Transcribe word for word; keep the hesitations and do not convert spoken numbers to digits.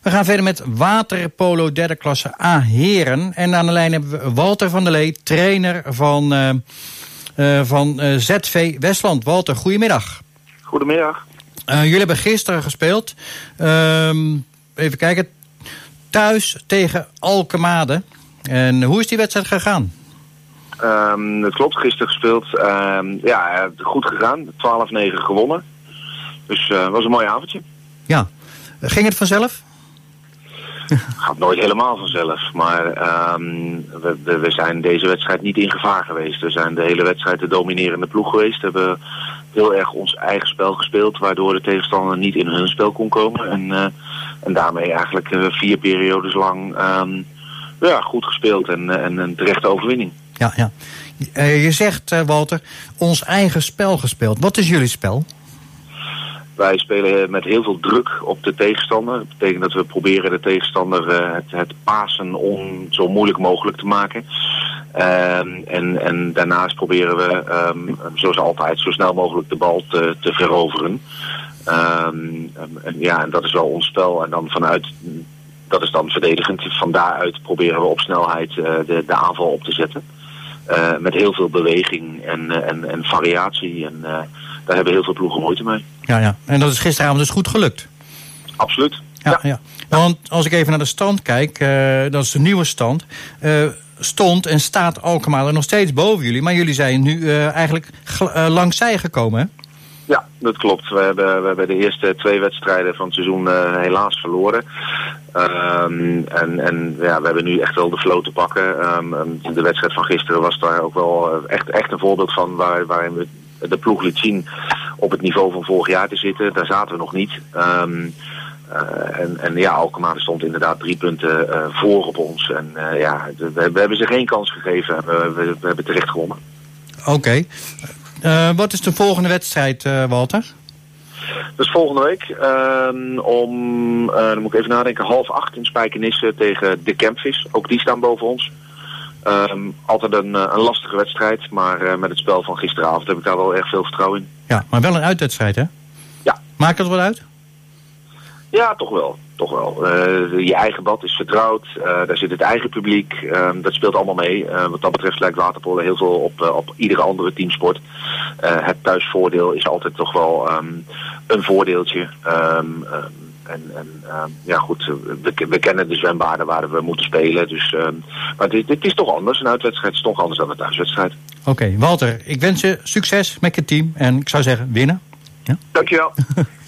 We gaan verder met waterpolo derde klasse A heren. En aan de lijn hebben we Walter van der Lee, trainer van, uh, uh, van uh, Z V Westland. Walter, goedemiddag. Goedemiddag. Uh, jullie hebben gisteren gespeeld. Uh, even kijken. Thuis tegen Alkemade. En hoe is die wedstrijd gegaan? Um, het klopt, gisteren gespeeld. Um, ja, goed gegaan. twaalf negen gewonnen. Dus het uh, was een mooi avondje. Ja. Ging het vanzelf? Gaat nooit helemaal vanzelf. Maar um, we, we, we zijn deze wedstrijd niet in gevaar geweest. We zijn de hele wedstrijd de dominerende ploeg geweest. We hebben heel erg ons eigen spel gespeeld. Waardoor de tegenstander niet in hun spel kon komen. En, uh, en daarmee eigenlijk uh, vier periodes lang um, ja, goed gespeeld. En, en een terechte overwinning. Ja, ja. Uh, je zegt, uh, Walter, ons eigen spel gespeeld. Wat is jullie spel? Wij spelen met heel veel druk op de tegenstander. Dat betekent dat we proberen de tegenstander uh, het, het pasen on zo moeilijk mogelijk te maken. Um, en, en daarnaast proberen we, um, zoals altijd, zo snel mogelijk de bal te, te veroveren. Um, en, ja, en dat is wel ons spel. En dan vanuit, dat is dan verdedigend. Van daaruit proberen we op snelheid uh, de, de aanval op te zetten. Uh, met heel veel beweging en, en, en variatie. En uh, daar hebben heel veel ploegen moeite mee. Ja, ja. En dat is gisteravond dus goed gelukt? Absoluut. Ja, ja. ja. Want als ik even naar de stand kijk, uh, dat is de nieuwe stand. Uh, stond en staat Alkmaar nog steeds boven jullie. Maar jullie zijn nu uh, eigenlijk uh, langs zij gekomen, hè? Ja, dat klopt. We hebben, we hebben de eerste twee wedstrijden van het seizoen uh, helaas verloren. Um, en en ja, we hebben nu echt wel de flow te pakken. Um, de wedstrijd van gisteren was daar ook wel uh, echt, echt een voorbeeld van waar, waarin we de ploeg liet zien op het niveau van vorig jaar te zitten. Daar zaten we nog niet. Um, uh, en, en ja, Alkmaar stond inderdaad drie punten uh, voor op ons. En uh, ja, we, we hebben ze geen kans gegeven. We, we, we hebben terecht gewonnen. Oké. Okay. Uh, wat is de volgende wedstrijd, uh, Walter? Dat is volgende week uh, om, uh, dan moet ik even nadenken, half acht in Spijkenisse tegen de Campvis. Ook die staan boven ons. Um, altijd een, een lastige wedstrijd, maar uh, met het spel van gisteravond heb ik daar wel erg veel vertrouwen in. Ja, maar wel een uitwedstrijd, hè? Ja. Maakt dat wat uit? Ja, toch wel. Toch wel. Uh, je eigen bad is vertrouwd, uh, daar zit het eigen publiek, uh, dat speelt allemaal mee. Uh, wat dat betreft lijkt waterpolo heel veel op, uh, op iedere andere teamsport. Uh, het thuisvoordeel is altijd toch wel um, een voordeeltje. Um, um, En, en uh, ja goed, we, we kennen de zwembaden waar we moeten spelen. Dus, uh, maar dit, dit is toch anders. Een uitwedstrijd is toch anders dan een thuiswedstrijd. Oké, okay, Walter, ik wens je succes met je team. En ik zou zeggen, winnen. Ja? Dankjewel.